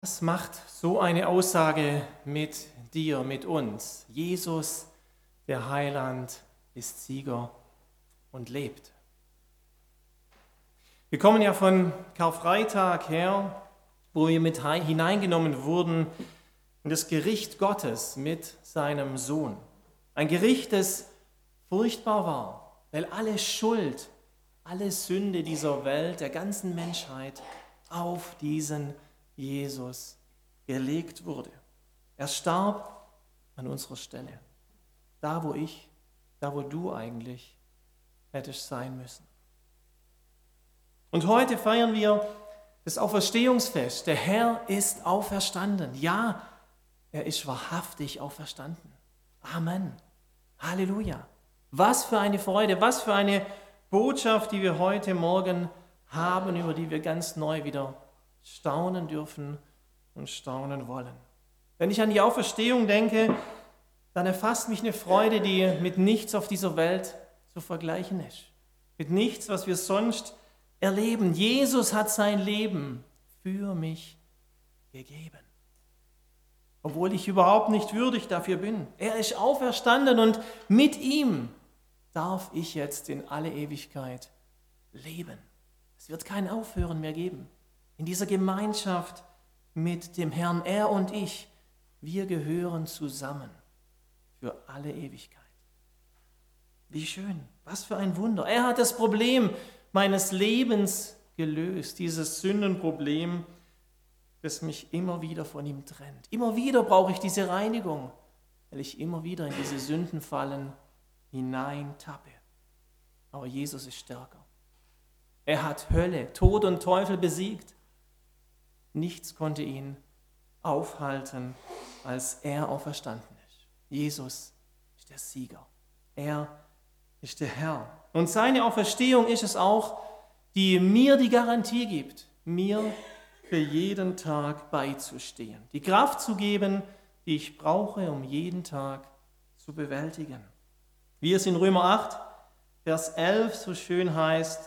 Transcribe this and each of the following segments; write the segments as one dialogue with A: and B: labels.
A: Was macht so eine Aussage mit dir, mit uns? Jesus, der Heiland, ist Sieger und lebt. Wir kommen ja von Karfreitag her, wo wir mit hineingenommen wurden in das Gericht Gottes mit seinem Sohn. Ein Gericht, das furchtbar war, weil alle Schuld, alle Sünde dieser Welt, der ganzen Menschheit auf diesen Jesus gelegt wurde. Er starb an unserer Stelle. Da, wo du eigentlich hättest sein müssen. Und heute feiern wir das Auferstehungsfest. Der Herr ist auferstanden. Ja, er ist wahrhaftig auferstanden. Amen. Halleluja. Was für eine Freude, was für eine Botschaft, die wir heute Morgen haben, über die wir ganz neu wieder staunen dürfen und staunen wollen. Wenn ich an die Auferstehung denke, dann erfasst mich eine Freude, die mit nichts auf dieser Welt zu vergleichen ist. Mit nichts, was wir sonst erleben. Jesus hat sein Leben für mich gegeben. Obwohl ich überhaupt nicht würdig dafür bin. Er ist auferstanden und mit ihm darf ich jetzt in alle Ewigkeit leben. Es wird kein Aufhören mehr geben. In dieser Gemeinschaft mit dem Herrn, er und ich, wir gehören zusammen für alle Ewigkeit. Wie schön, was für ein Wunder. Er hat das Problem meines Lebens gelöst, dieses Sündenproblem, das mich immer wieder von ihm trennt. Immer wieder brauche ich diese Reinigung, weil ich immer wieder in diese Sündenfallen hineintappe. Aber Jesus ist stärker. Er hat Hölle, Tod und Teufel besiegt. Nichts konnte ihn aufhalten, als er auferstanden ist. Jesus ist der Sieger. Er ist der Herr. Und seine Auferstehung ist es auch, die mir die Garantie gibt, mir für jeden Tag beizustehen. Die Kraft zu geben, die ich brauche, um jeden Tag zu bewältigen. Wie es in Römer 8, Vers 11 so schön heißt: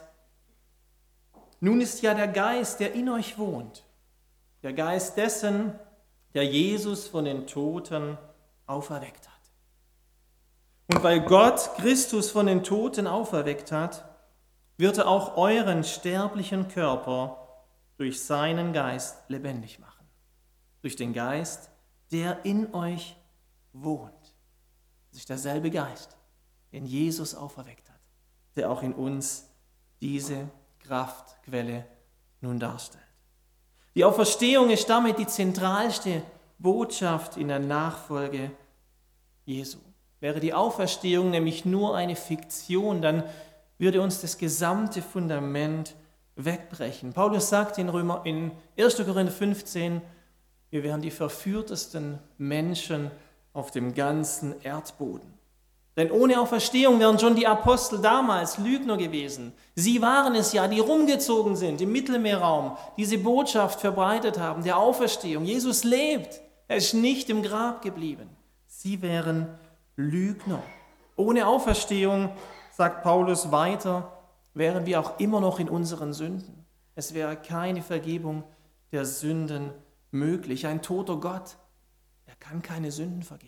A: Nun ist ja der Geist, der in euch wohnt, der Geist dessen, der Jesus von den Toten auferweckt hat. Und weil Gott Christus von den Toten auferweckt hat, wird er auch euren sterblichen Körper durch seinen Geist lebendig machen. Durch den Geist, der in euch wohnt. Das ist derselbe Geist, den Jesus auferweckt hat, der auch in uns diese Kraftquelle nun darstellt. Die Auferstehung ist damit die zentralste Botschaft in der Nachfolge Jesu. Wäre die Auferstehung nämlich nur eine Fiktion, dann würde uns das gesamte Fundament wegbrechen. Paulus sagt in 1. Korinther 15, wir wären die verführtesten Menschen auf dem ganzen Erdboden. Denn ohne Auferstehung wären schon die Apostel damals Lügner gewesen. Sie waren es ja, die rumgezogen sind im Mittelmeerraum, diese Botschaft verbreitet haben, der Auferstehung. Jesus lebt, er ist nicht im Grab geblieben. Sie wären Lügner. Ohne Auferstehung, sagt Paulus weiter, wären wir auch immer noch in unseren Sünden. Es wäre keine Vergebung der Sünden möglich. Ein toter Gott, er kann keine Sünden vergeben.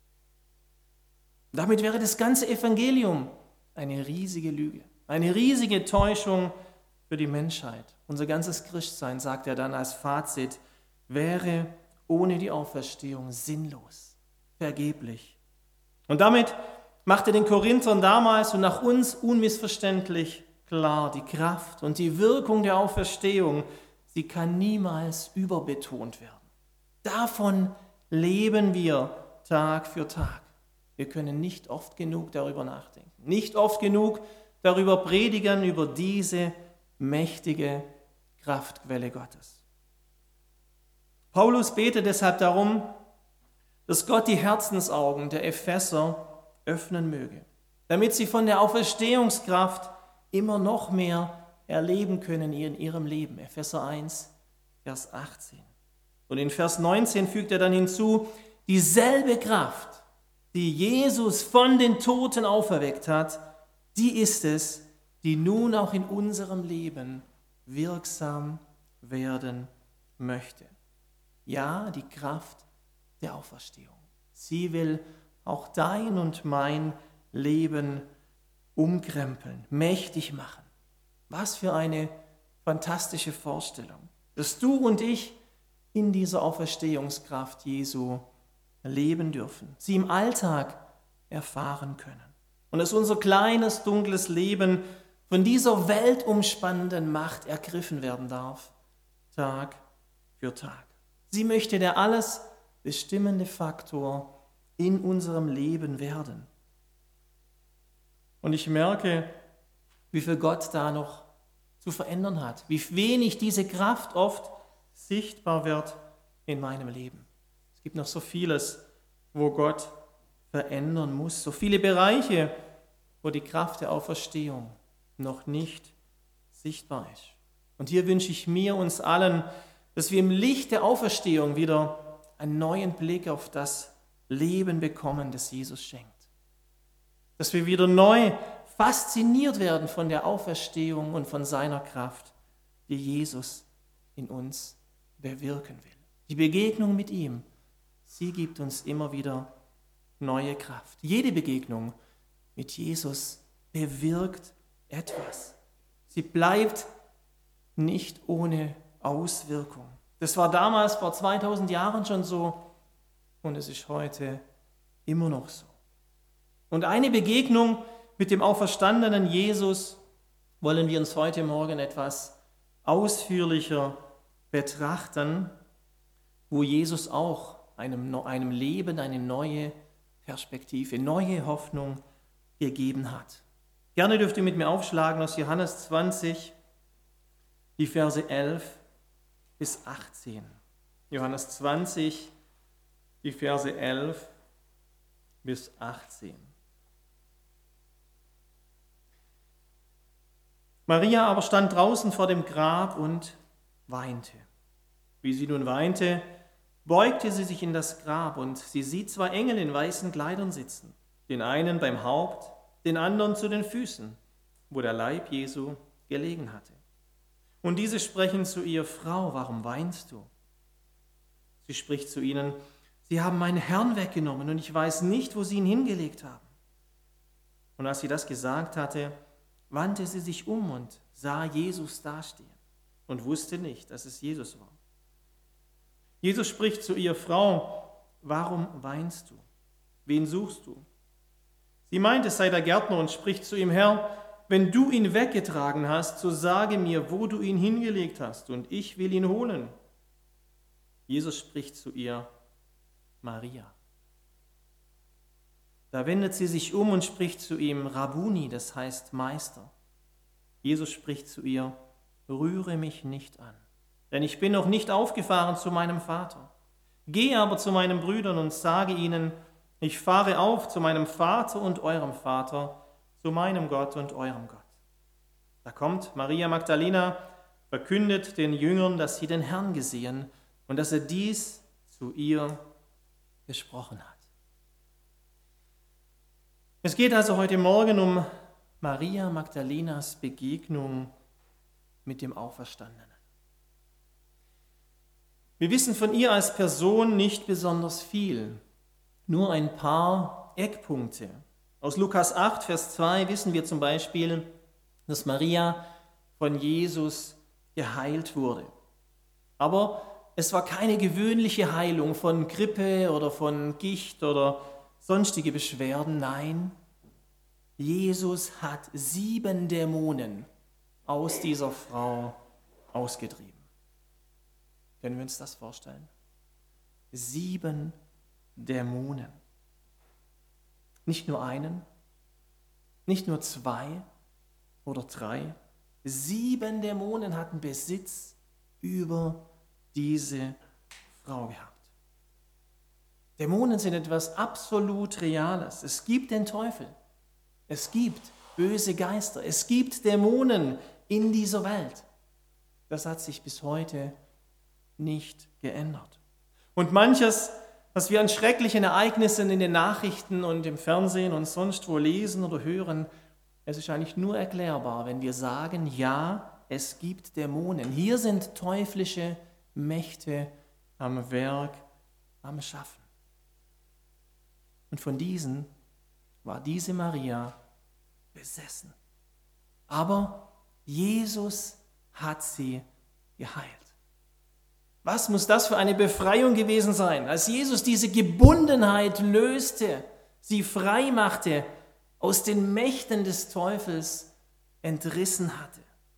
A: Damit wäre das ganze Evangelium eine riesige Lüge, eine riesige Täuschung für die Menschheit. Unser ganzes Christsein, sagt er dann als Fazit, wäre ohne die Auferstehung sinnlos, vergeblich. Und damit macht er den Korinthern damals und nach uns unmissverständlich klar, die Kraft und die Wirkung der Auferstehung, sie kann niemals überbetont werden. Davon leben wir Tag für Tag. Wir können nicht oft genug darüber nachdenken, nicht oft genug darüber predigen, über diese mächtige Kraftquelle Gottes. Paulus betet deshalb darum, dass Gott die Herzensaugen der Epheser öffnen möge, damit sie von der Auferstehungskraft immer noch mehr erleben können in ihrem Leben. Epheser 1, Vers 18. Und in Vers 19 fügt er dann hinzu, dieselbe Kraft, die Jesus von den Toten auferweckt hat, die ist es, die nun auch in unserem Leben wirksam werden möchte. Ja, die Kraft der Auferstehung. Sie will auch dein und mein Leben umkrempeln, mächtig machen. Was für eine fantastische Vorstellung, dass du und ich in dieser Auferstehungskraft Jesu leben dürfen, sie im Alltag erfahren können. Und dass unser kleines, dunkles Leben von dieser weltumspannenden Macht ergriffen werden darf, Tag für Tag. Sie möchte der alles bestimmende Faktor in unserem Leben werden. Und ich merke, wie viel Gott da noch zu verändern hat, wie wenig diese Kraft oft sichtbar wird in meinem Leben. Es gibt noch so vieles, wo Gott verändern muss, so viele Bereiche, wo die Kraft der Auferstehung noch nicht sichtbar ist. Und hier wünsche ich mir, uns allen, dass wir im Licht der Auferstehung wieder einen neuen Blick auf das Leben bekommen, das Jesus schenkt. Dass wir wieder neu fasziniert werden von der Auferstehung und von seiner Kraft, die Jesus in uns bewirken will. Die Begegnung mit ihm, sie gibt uns immer wieder neue Kraft. Jede Begegnung mit Jesus bewirkt etwas. Sie bleibt nicht ohne Auswirkung. Das war damals vor 2000 Jahren schon so und es ist heute immer noch so. Und eine Begegnung mit dem auferstandenen Jesus wollen wir uns heute Morgen etwas ausführlicher betrachten, wo Jesus auch einem Leben eine neue Perspektive, neue Hoffnung gegeben hat. Gerne dürft ihr mit mir aufschlagen aus Johannes 20, die Verse 11 bis 18. Johannes 20, die Verse 11 bis 18. Maria aber stand draußen vor dem Grab und weinte. Wie sie nun weinte, beugte sie sich in das Grab und sie sieht zwei Engel in weißen Kleidern sitzen, den einen beim Haupt, den anderen zu den Füßen, wo der Leib Jesu gelegen hatte. Und diese sprechen zu ihr: Frau, warum weinst du? Sie spricht zu ihnen: Sie haben meinen Herrn weggenommen und ich weiß nicht, wo sie ihn hingelegt haben. Und als sie das gesagt hatte, wandte sie sich um und sah Jesus dastehen und wusste nicht, dass es Jesus war. Jesus spricht zu ihr: Frau, warum weinst du? Wen suchst du? Sie meint, es sei der Gärtner und spricht zu ihm: Herr, wenn du ihn weggetragen hast, so sage mir, wo du ihn hingelegt hast, und ich will ihn holen. Jesus spricht zu ihr: Maria. Da wendet sie sich um und spricht zu ihm: Rabbuni, das heißt Meister. Jesus spricht zu ihr: Rühre mich nicht an, denn ich bin noch nicht aufgefahren zu meinem Vater. Geh aber zu meinen Brüdern und sage ihnen: Ich fahre auf zu meinem Vater und eurem Vater, zu meinem Gott und eurem Gott. Da kommt Maria Magdalena, verkündet den Jüngern, dass sie den Herrn gesehen und dass er dies zu ihr gesprochen hat. Es geht also heute Morgen um Maria Magdalenas Begegnung mit dem Auferstandenen. Wir wissen von ihr als Person nicht besonders viel, nur ein paar Eckpunkte. Aus Lukas 8, Vers 2 wissen wir zum Beispiel, dass Maria von Jesus geheilt wurde. Aber es war keine gewöhnliche Heilung von Grippe oder von Gicht oder sonstige Beschwerden. Nein, Jesus hat 7 Dämonen aus dieser Frau ausgetrieben. Können wir uns das vorstellen? 7 Dämonen. Nicht nur einen, nicht nur 2 oder 3. 7 Dämonen hatten Besitz über diese Frau gehabt. Dämonen sind etwas absolut Reales. Es gibt den Teufel. Es gibt böse Geister. Es gibt Dämonen in dieser Welt. Das hat sich bis heute nicht geändert. Und manches, was wir an schrecklichen Ereignissen in den Nachrichten und im Fernsehen und sonst wo lesen oder hören, es ist eigentlich nur erklärbar, wenn wir sagen, ja, es gibt Dämonen. Hier sind teuflische Mächte am Werk, am Schaffen. Und von diesen war diese Maria besessen. Aber Jesus hat sie geheilt. Was muss das für eine Befreiung gewesen sein, als Jesus diese Gebundenheit löste, sie frei machte, aus den Mächten des Teufels entrissen hatte.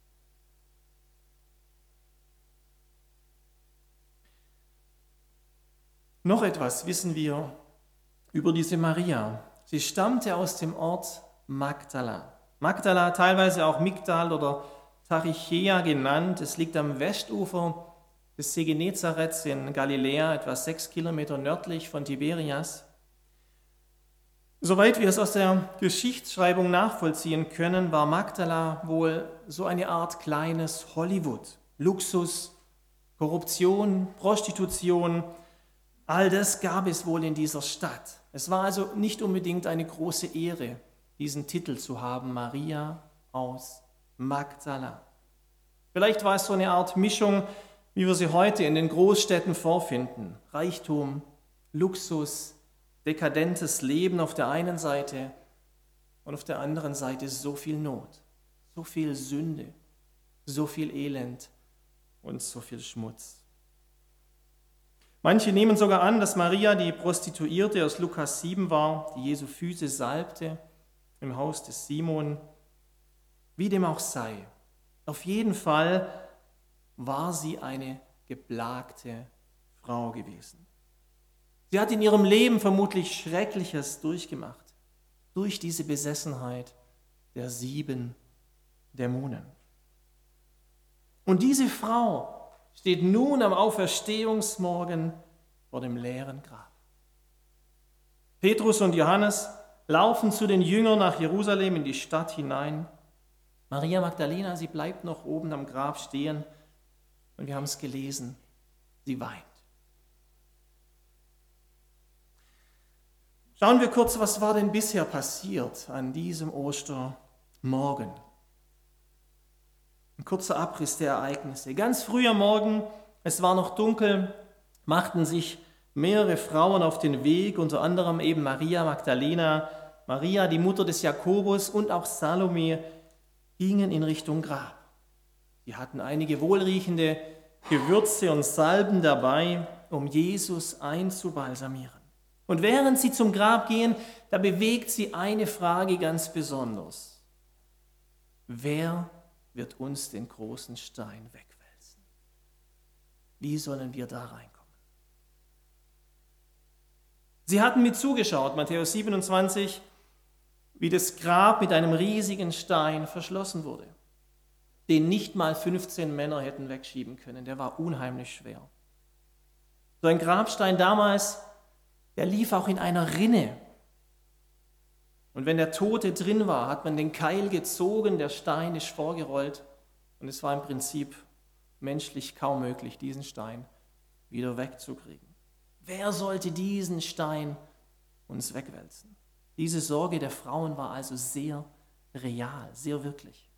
A: Noch etwas wissen wir über diese Maria. Sie stammte aus dem Ort Magdala. Magdala, teilweise auch Migdal oder Tarichea genannt. Es liegt am Westufer des See Genezareth in Galiläa, etwa 6 Kilometer nördlich von Tiberias. Soweit wir es aus der Geschichtsschreibung nachvollziehen können, war Magdala wohl so eine Art kleines Hollywood. Luxus, Korruption, Prostitution, all das gab es wohl in dieser Stadt. Es war also nicht unbedingt eine große Ehre, diesen Titel zu haben, Maria aus Magdala. Vielleicht war es so eine Art Mischung, wie wir sie heute in den Großstädten vorfinden. Reichtum, Luxus, dekadentes Leben auf der einen Seite und auf der anderen Seite so viel Not, so viel Sünde, so viel Elend und so viel Schmutz. Manche nehmen sogar an, dass Maria die Prostituierte aus Lukas 7 war, die Jesu Füße salbte im Haus des Simon. Wie dem auch sei, auf jeden Fall war sie eine geplagte Frau gewesen. Sie hat in ihrem Leben vermutlich Schreckliches durchgemacht, durch diese Besessenheit der 7 Dämonen. Und diese Frau steht nun am Auferstehungsmorgen vor dem leeren Grab. Petrus und Johannes laufen zu den Jüngern nach Jerusalem in die Stadt hinein. Maria Magdalena, sie bleibt noch oben am Grab stehen und wir haben es gelesen, sie weint. Schauen wir kurz, was war denn bisher passiert an diesem Ostermorgen. Ein kurzer Abriss der Ereignisse. Ganz früh am Morgen, es war noch dunkel, machten sich mehrere Frauen auf den Weg, unter anderem eben Maria Magdalena, Maria, die Mutter des Jakobus und auch Salome, gingen in Richtung Grab. Sie hatten einige wohlriechende Gewürze und Salben dabei, um Jesus einzubalsamieren. Und während sie zum Grab gehen, da bewegt sie eine Frage ganz besonders. Wer wird uns den großen Stein wegwälzen? Wie sollen wir da reinkommen? Sie hatten mit zugeschaut, Matthäus 27, wie das Grab mit einem riesigen Stein verschlossen wurde, den nicht mal 15 Männer hätten wegschieben können. Der war unheimlich schwer. So ein Grabstein damals, der lief auch in einer Rinne. Und wenn der Tote drin war, hat man den Keil gezogen, der Stein ist vorgerollt und es war im Prinzip menschlich kaum möglich, diesen Stein wieder wegzukriegen. Wer sollte diesen Stein uns wegwälzen? Diese Sorge der Frauen war also sehr real, sehr wirklich.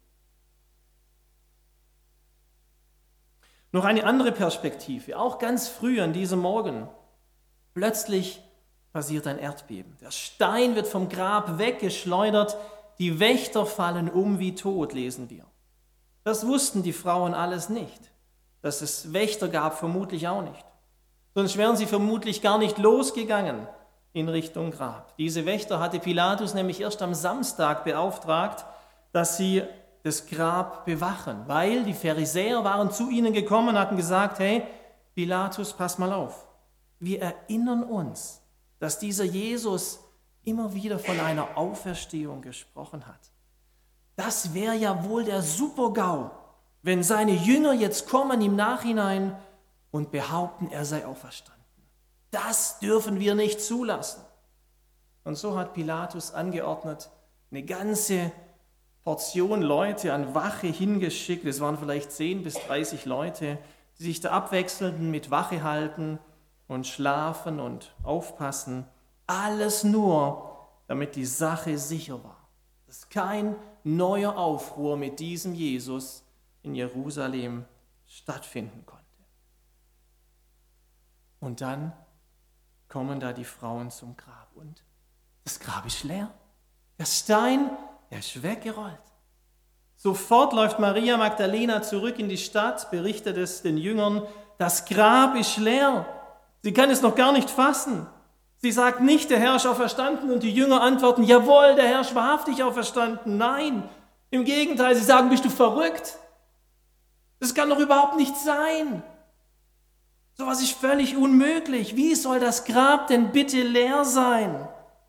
A: Noch eine andere Perspektive, auch ganz früh an diesem Morgen. Plötzlich passiert ein Erdbeben. Der Stein wird vom Grab weggeschleudert, die Wächter fallen um wie tot, lesen wir. Das wussten die Frauen alles nicht. Dass es Wächter gab, vermutlich auch nicht. Sonst wären sie vermutlich gar nicht losgegangen in Richtung Grab. Diese Wächter hatte Pilatus nämlich erst am Samstag beauftragt, dass sie das Grab bewachen, weil die Pharisäer waren zu ihnen gekommen und hatten gesagt, hey, Pilatus, pass mal auf. Wir erinnern uns, dass dieser Jesus immer wieder von einer Auferstehung gesprochen hat. Das wäre ja wohl der Super-GAU, wenn seine Jünger jetzt kommen im Nachhinein und behaupten, er sei auferstanden. Das dürfen wir nicht zulassen. Und so hat Pilatus angeordnet, eine ganze Portion Leute an Wache hingeschickt. Es waren vielleicht 10 bis 30 Leute, die sich da abwechselnden mit Wache halten und schlafen und aufpassen. Alles nur, damit die Sache sicher war. Dass kein neuer Aufruhr mit diesem Jesus in Jerusalem stattfinden konnte. Und dann kommen da die Frauen zum Grab und das Grab ist leer. Der Stein, der ist weggerollt. Sofort läuft Maria Magdalena zurück in die Stadt, berichtet es den Jüngern, das Grab ist leer. Sie kann es noch gar nicht fassen. Sie sagt nicht, der Herr ist auferstanden, und die Jünger antworten, jawohl, der Herr ist wahrhaftig auferstanden. Nein, im Gegenteil, sie sagen, bist du verrückt? Das kann doch überhaupt nicht sein. Sowas ist völlig unmöglich. Wie soll das Grab denn bitte leer sein?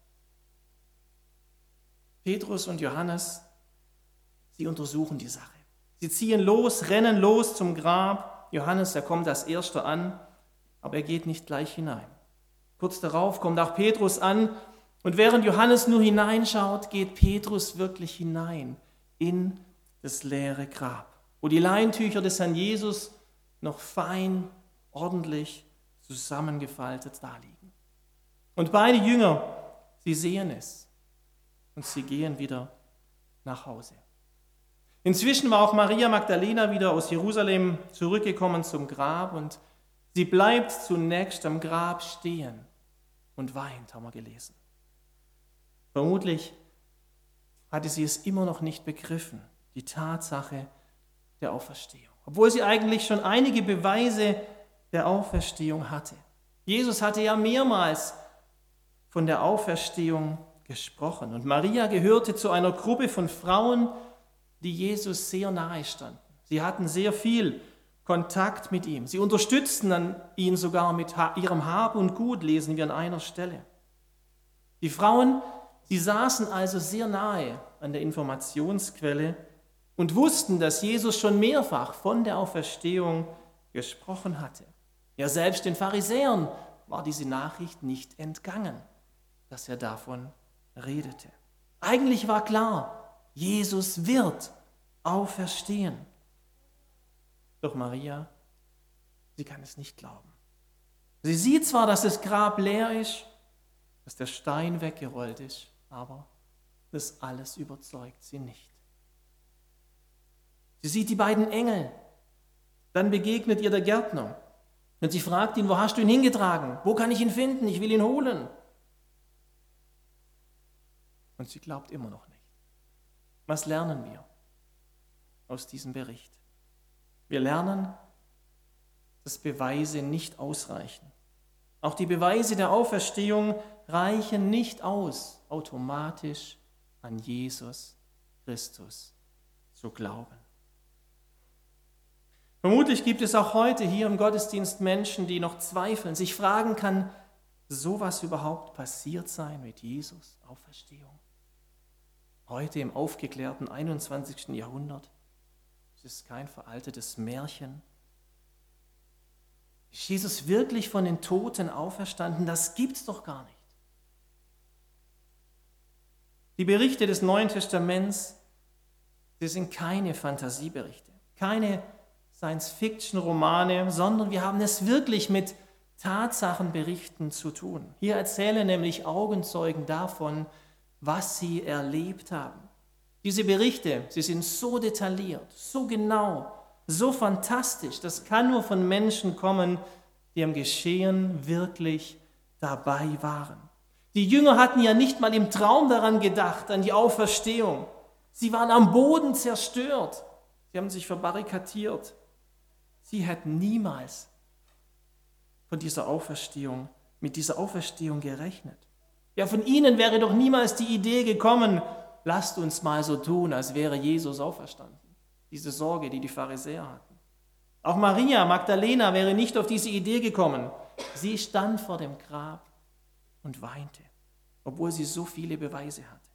A: Petrus und Johannes, sie untersuchen die Sache. Sie ziehen los, rennen los zum Grab. Johannes, der kommt als Erster an, aber er geht nicht gleich hinein. Kurz darauf kommt auch Petrus an, und während Johannes nur hineinschaut, geht Petrus wirklich hinein in das leere Grab, wo die Leintücher des Herrn Jesus noch fein, ordentlich zusammengefaltet daliegen. Und beide Jünger, sie sehen es und sie gehen wieder nach Hause. Inzwischen war auch Maria Magdalena wieder aus Jerusalem zurückgekommen zum Grab und sie bleibt zunächst am Grab stehen und weint, haben wir gelesen. Vermutlich hatte sie es immer noch nicht begriffen, die Tatsache der Auferstehung, obwohl sie eigentlich schon einige Beweise der Auferstehung hatte. Jesus hatte ja mehrmals von der Auferstehung gesprochen und Maria gehörte zu einer Gruppe von Frauen, die Jesus sehr nahe standen. Sie hatten sehr viel Kontakt mit ihm. Sie unterstützten ihn sogar mit ihrem Hab und Gut, lesen wir an einer Stelle. Die Frauen, sie saßen also sehr nahe an der Informationsquelle und wussten, dass Jesus schon mehrfach von der Auferstehung gesprochen hatte. Ja, selbst den Pharisäern war diese Nachricht nicht entgangen, dass er davon redete. Eigentlich war klar, Jesus wird auferstehen. Doch Maria, sie kann es nicht glauben. Sie sieht zwar, dass das Grab leer ist, dass der Stein weggerollt ist, aber das alles überzeugt sie nicht. Sie sieht die beiden Engel. Dann begegnet ihr der Gärtner und sie fragt ihn, wo hast du ihn hingetragen? Wo kann ich ihn finden? Ich will ihn holen. Und sie glaubt immer noch nicht. Was lernen wir aus diesem Bericht? Wir lernen, dass Beweise nicht ausreichen. Auch die Beweise der Auferstehung reichen nicht aus, automatisch an Jesus Christus zu glauben. Vermutlich gibt es auch heute hier im Gottesdienst Menschen, die noch zweifeln, sich fragen, kann sowas überhaupt passiert sein mit Jesus Auferstehung? Heute im aufgeklärten 21. Jahrhundert. Es ist kein veraltetes Märchen. Ist Jesus wirklich von den Toten auferstanden? Das gibt's doch gar nicht. Die Berichte des Neuen Testaments, sie sind keine Fantasieberichte, keine Science-Fiction-Romane, sondern wir haben es wirklich mit Tatsachenberichten zu tun. Hier erzählen nämlich Augenzeugen davon, was sie erlebt haben. Diese Berichte, sie sind so detailliert, so genau, so fantastisch. Das kann nur von Menschen kommen, die am Geschehen wirklich dabei waren. Die Jünger hatten ja nicht mal im Traum daran gedacht, an die Auferstehung. Sie waren am Boden zerstört. Sie haben sich verbarrikadiert. Sie hätten niemals mit dieser Auferstehung gerechnet. Ja, von ihnen wäre doch niemals die Idee gekommen, lasst uns mal so tun, als wäre Jesus auferstanden. Diese Sorge, die die Pharisäer hatten. Auch Maria Magdalena wäre nicht auf diese Idee gekommen. Sie stand vor dem Grab und weinte, obwohl sie so viele Beweise hatte.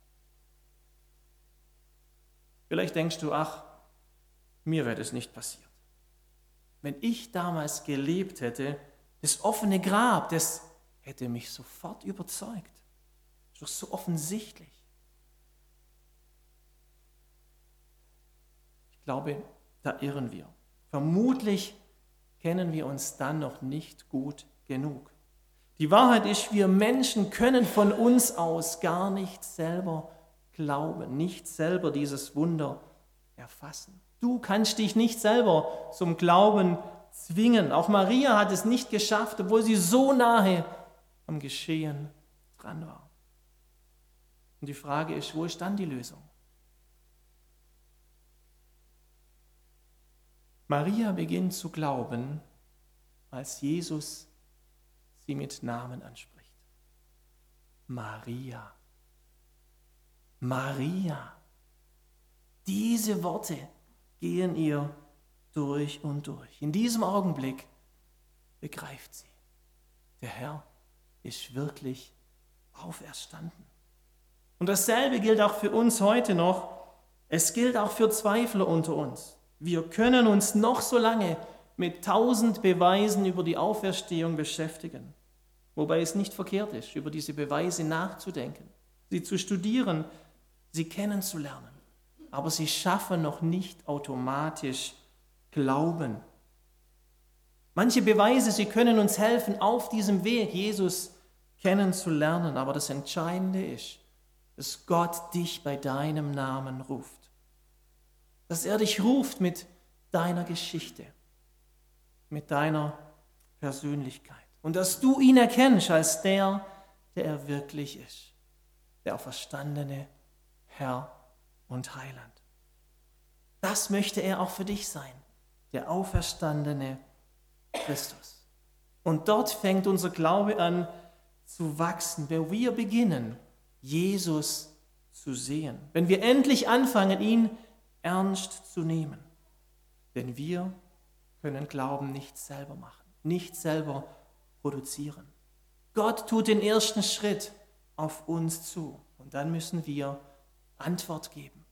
A: Vielleicht denkst du, ach, mir wäre das nicht passiert. Wenn ich damals gelebt hätte, das offene Grab, das hätte mich sofort überzeugt. Das ist doch so offensichtlich. Ich glaube, da irren wir. Vermutlich kennen wir uns dann noch nicht gut genug. Die Wahrheit ist, wir Menschen können von uns aus gar nicht selber glauben, nicht selber dieses Wunder erfassen. Du kannst dich nicht selber zum Glauben zwingen. Auch Maria hat es nicht geschafft, obwohl sie so nahe am Geschehen dran war. Und die Frage ist, wo ist dann die Lösung? Maria beginnt zu glauben, als Jesus sie mit Namen anspricht. Maria. Maria. Diese Worte gehen ihr durch und durch. In diesem Augenblick begreift sie, der Herr ist wirklich auferstanden. Und dasselbe gilt auch für uns heute noch. Es gilt auch für Zweifler unter uns. Wir können uns noch so lange mit 1000 Beweisen über die Auferstehung beschäftigen, wobei es nicht verkehrt ist, über diese Beweise nachzudenken, sie zu studieren, sie kennenzulernen. Aber sie schaffen noch nicht automatisch Glauben. Manche Beweise, sie können uns helfen, auf diesem Weg Jesus kennenzulernen, aber das Entscheidende ist, dass Gott dich bei deinem Namen ruft. Dass er dich ruft mit deiner Geschichte, mit deiner Persönlichkeit. Und dass du ihn erkennst als der er wirklich ist. Der auferstandene Herr und Heiland. Das möchte er auch für dich sein. Der auferstandene Christus. Und dort fängt unser Glaube an zu wachsen, wenn wir beginnen, Jesus zu sehen. Wenn wir endlich anfangen, ihn ernst zu nehmen. Denn wir können Glauben nicht selber machen, nicht selber produzieren. Gott tut den ersten Schritt auf uns zu und dann müssen wir Antwort geben.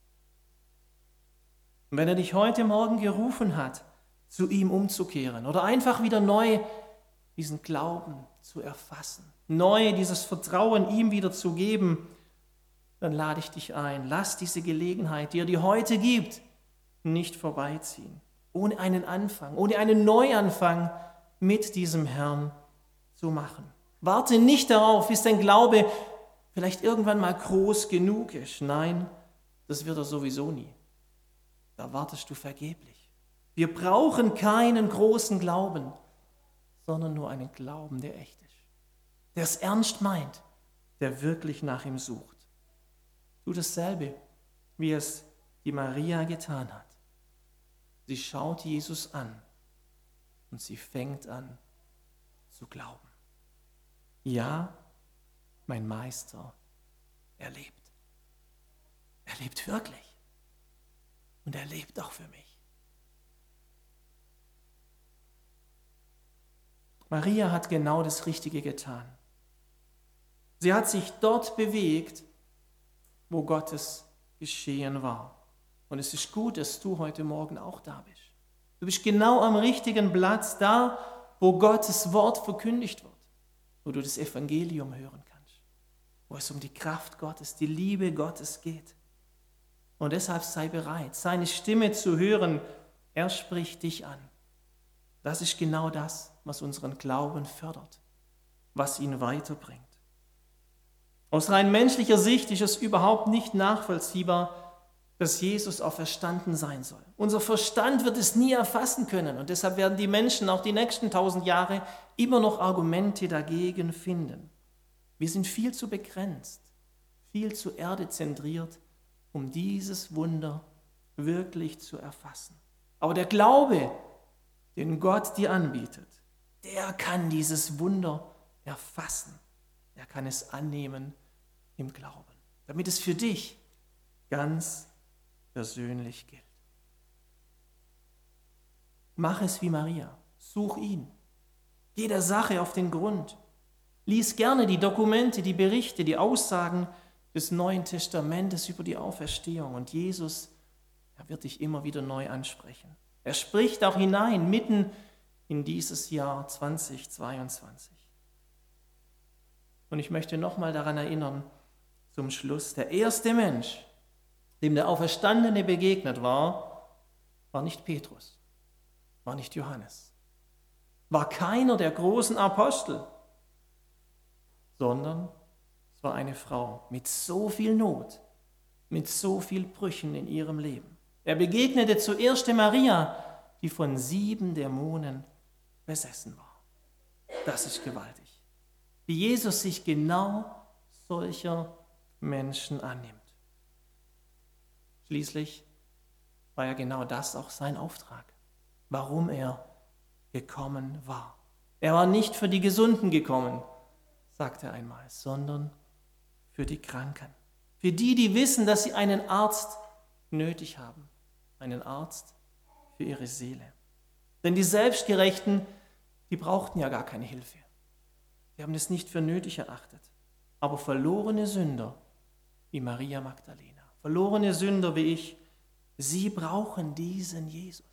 A: Und wenn er dich heute Morgen gerufen hat, zu ihm umzukehren oder einfach wieder neu diesen Glauben zu erfassen, neu dieses Vertrauen ihm wieder zu geben, dann lade ich dich ein. Lass diese Gelegenheit, die er dir heute gibt, nicht vorbeiziehen. Ohne einen Anfang, ohne einen Neuanfang mit diesem Herrn zu machen. Warte nicht darauf, bis dein Glaube vielleicht irgendwann mal groß genug ist. Nein, das wird er sowieso nie. Da wartest du vergeblich. Wir brauchen keinen großen Glauben, sondern nur einen Glauben, der echt ist. Der es ernst meint, der wirklich nach ihm sucht. Tu dasselbe, wie es die Maria getan hat. Sie schaut Jesus an und sie fängt an zu glauben. Ja, mein Meister, er lebt. Er lebt wirklich. Und er lebt auch für mich. Maria hat genau das Richtige getan. Sie hat sich dort bewegt, wo Gottes Geschehen war. Und es ist gut, dass du heute Morgen auch da bist. Du bist genau am richtigen Platz, da, wo Gottes Wort verkündigt wird, wo du das Evangelium hören kannst, wo es um die Kraft Gottes, die Liebe Gottes geht. Und deshalb sei bereit, seine Stimme zu hören. Er spricht dich an. Das ist genau das, was unseren Glauben fördert, was ihn weiterbringt. Aus rein menschlicher Sicht ist es überhaupt nicht nachvollziehbar, dass Jesus auferstanden sein soll. Unser Verstand wird es nie erfassen können und deshalb werden die Menschen auch die nächsten 1000 Jahre immer noch Argumente dagegen finden. Wir sind viel zu begrenzt, viel zu erdezentriert, um dieses Wunder wirklich zu erfassen. Aber der Glaube, den Gott dir anbietet, der kann dieses Wunder erfassen. Er kann es annehmen im Glauben, damit es für dich ganz persönlich gilt. Mach es wie Maria. Such ihn. Geh der Sache auf den Grund. Lies gerne die Dokumente, die Berichte, die Aussagen des Neuen Testamentes über die Auferstehung. Und Jesus, er wird dich immer wieder neu ansprechen. Er spricht auch hinein, mitten in dieses Jahr 2022. Und ich möchte nochmal daran erinnern, zum Schluss, der erste Mensch, dem der Auferstandene begegnet war nicht Petrus, war nicht Johannes, war keiner der großen Apostel, sondern es war eine Frau mit so viel Not, mit so viel Brüchen in ihrem Leben. Er begegnete zuerst der Maria, die von 7 Dämonen besessen war. Das ist gewaltig. Wie Jesus sich genau solcher Menschen annimmt. Schließlich war ja genau das auch sein Auftrag, warum er gekommen war. Er war nicht für die Gesunden gekommen, sagt er einmal, sondern für die Kranken. Für die, die wissen, dass sie einen Arzt nötig haben. Einen Arzt für ihre Seele. Denn die Selbstgerechten, die brauchten ja gar keine Hilfe. Die haben es nicht für nötig erachtet. Aber verlorene Sünder, wie Maria Magdalena, verlorene Sünder wie ich, sie brauchen diesen Jesus.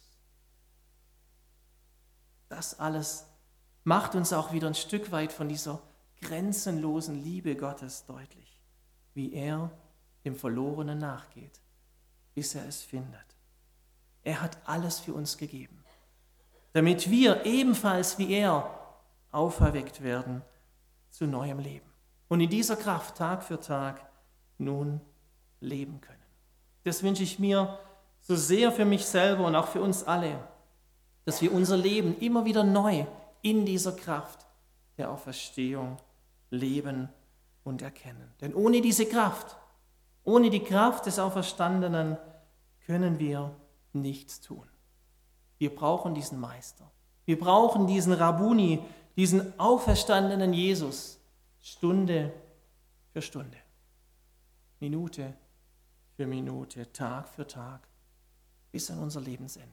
A: Das alles macht uns auch wieder ein Stück weit von dieser grenzenlosen Liebe Gottes deutlich, wie er dem Verlorenen nachgeht, bis er es findet. Er hat alles für uns gegeben, damit wir ebenfalls wie er auferweckt werden zu neuem Leben und in dieser Kraft Tag für Tag nun leben können. Das wünsche ich mir so sehr für mich selber und auch für uns alle, dass wir unser Leben immer wieder neu in dieser Kraft der Auferstehung leben und erkennen. Denn ohne diese Kraft, ohne die Kraft des Auferstandenen können wir nichts tun. Wir brauchen diesen Meister. Wir brauchen diesen Rabbuni, diesen auferstandenen Jesus, Stunde für Stunde, Minute für Minute, Tag für Tag, bis an unser Lebensende.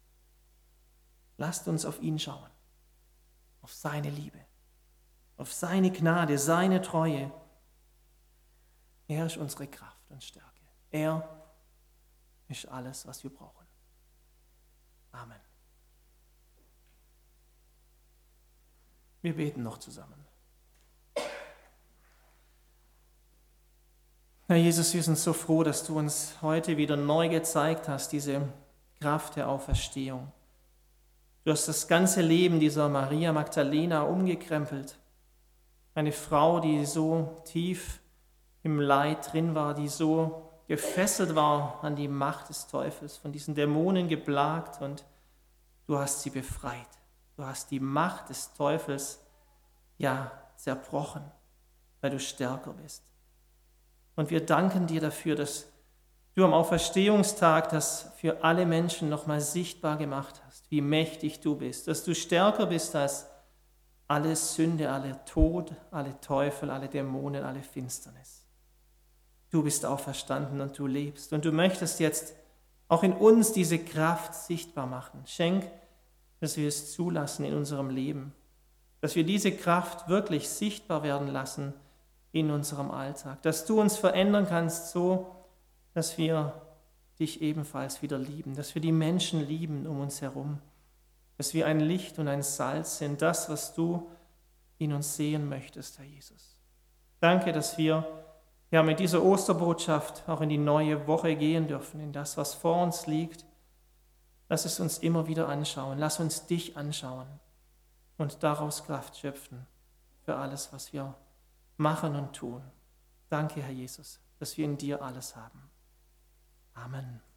A: Lasst uns auf ihn schauen, auf seine Liebe, auf seine Gnade, seine Treue. Er ist unsere Kraft und Stärke. Er ist alles, was wir brauchen. Amen. Wir beten noch zusammen. Herr Jesus, wir sind so froh, dass du uns heute wieder neu gezeigt hast, diese Kraft der Auferstehung. Du hast das ganze Leben dieser Maria Magdalena umgekrempelt. Eine Frau, die so tief im Leid drin war, die so gefesselt war an die Macht des Teufels, von diesen Dämonen geplagt, und du hast sie befreit. Du hast die Macht des Teufels zerbrochen, weil du stärker bist. Und wir danken dir dafür, dass du am Auferstehungstag das für alle Menschen nochmal sichtbar gemacht hast, wie mächtig du bist, dass du stärker bist als alle Sünde, alle Tod, alle Teufel, alle Dämonen, alle Finsternis. Du bist auferstanden und du lebst, und du möchtest jetzt auch in uns diese Kraft sichtbar machen. Schenk, dass wir es zulassen in unserem Leben, dass wir diese Kraft wirklich sichtbar werden lassen in unserem Alltag, dass du uns verändern kannst, so dass wir dich ebenfalls wieder lieben, dass wir die Menschen lieben um uns herum, dass wir ein Licht und ein Salz sind, das, was du in uns sehen möchtest, Herr Jesus. Danke, dass wir mit dieser Osterbotschaft auch in die neue Woche gehen dürfen, in das, was vor uns liegt. Lass es uns immer wieder anschauen, lass uns dich anschauen und daraus Kraft schöpfen für alles, was wir machen und tun. Danke, Herr Jesus, dass wir in dir alles haben. Amen.